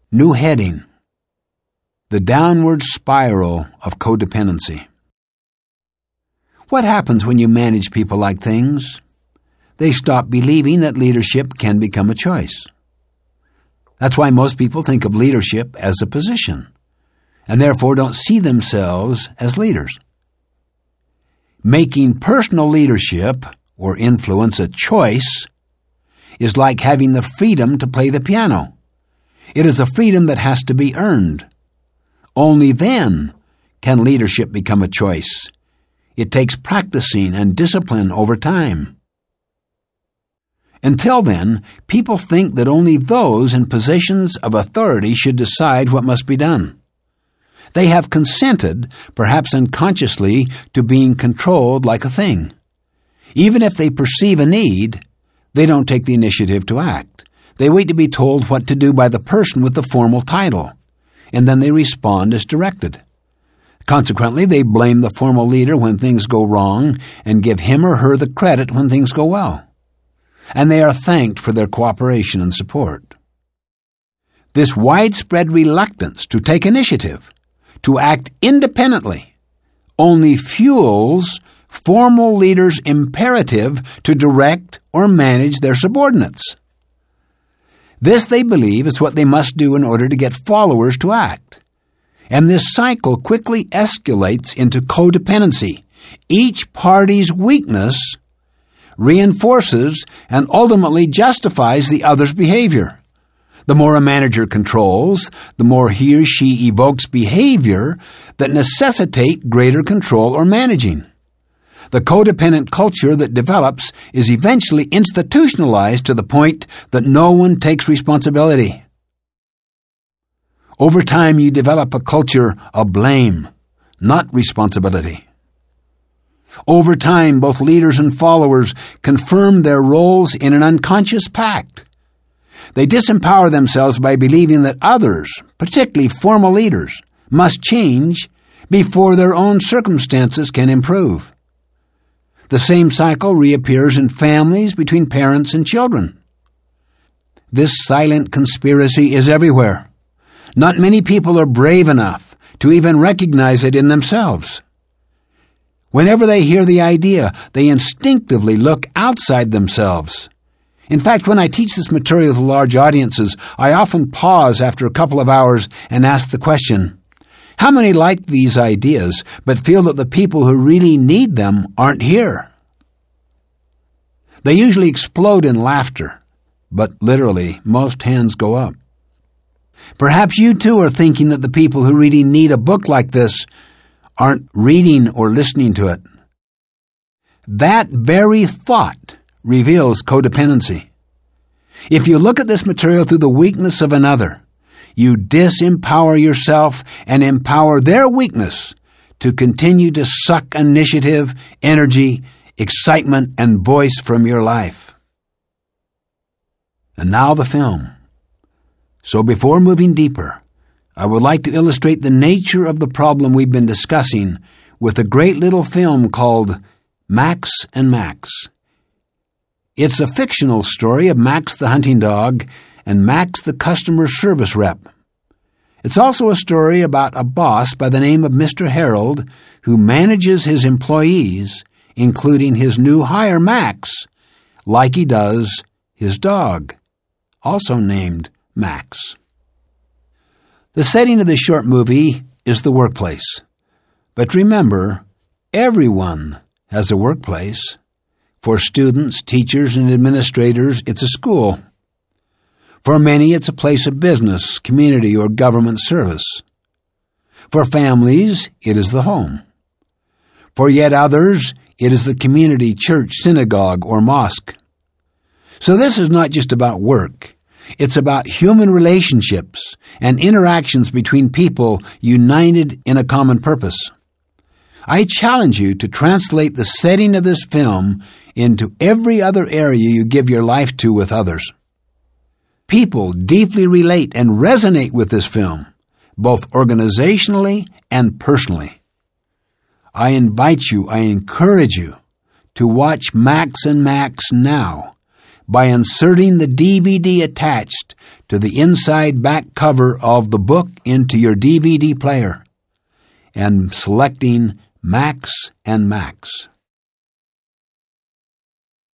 New heading: The Downward Spiral of Codependency. What happens when you manage people like things? They stop believing that leadership can become a choice. That's why most people think of leadership as a position, and therefore don't see themselves as leaders. Making personal leadership or influence a choice is like having the freedom to play the piano. It is a freedom that has to be earned. Only then can leadership become a choice. It takes practicing and discipline over time. Until then, people think that only those in positions of authority should decide what must be done. They have consented, perhaps unconsciously, to being controlled like a thing. Even if they perceive a need, they don't take the initiative to act. They wait to be told what to do by the person with the formal title, and then they respond as directed. Consequently, they blame the formal leader when things go wrong and give him or her the credit when things go well. And they are thanked for their cooperation and support. This widespread reluctance to take initiative, to act independently, only fuels formal leaders' imperative to direct or manage their subordinates. This, they believe, is what they must do in order to get followers to act. And this cycle quickly escalates into codependency. Each party's weakness reinforces and ultimately justifies the other's behavior. The more a manager controls, the more he or she evokes behavior that necessitate greater control or managing. The codependent culture that develops is eventually institutionalized to the point that no one takes responsibility. Over time, you develop a culture of blame, not responsibility. Over time, both leaders and followers confirm their roles in an unconscious pact. They disempower themselves by believing that others, particularly formal leaders, must change before their own circumstances can improve. The same cycle reappears in families between parents and children. This silent conspiracy is everywhere. Not many people are brave enough to even recognize it in themselves. Whenever they hear the idea, they instinctively look outside themselves. In fact, when I teach this material to large audiences, I often pause after a couple of hours and ask the question, how many like these ideas but feel that the people who really need them aren't here? They usually explode in laughter, but literally, most hands go up. Perhaps you too are thinking that the people who really need a book like this aren't reading or listening to it. That very thought reveals codependency. If you look at this material through the weakness of another, you disempower yourself and empower their weakness to continue to suck initiative, energy, excitement, and voice from your life. And now the film. So before moving deeper, I would like to illustrate the nature of the problem we've been discussing with a great little film called Max and Max. It's a fictional story of Max the hunting dog and Max the customer service rep. It's also a story about a boss by the name of Mr. Harold who manages his employees, including his new hire Max, like he does his dog, also named Max. The setting of this short movie is the workplace. But remember, everyone has a workplace. For students, teachers, and administrators, it's a school. For many, it's a place of business, community, or government service. For families, it is the home. For yet others, it is the community, church, synagogue, or mosque. So this is not just about work. It's about human relationships and interactions between people united in a common purpose. I challenge you to translate the setting of this film into every other area you give your life to with others. People deeply relate and resonate with this film, both organizationally and personally. I invite you, I encourage you to watch Max and Max now, by inserting the DVD attached to the inside back cover of the book into your DVD player and selecting Max and Max.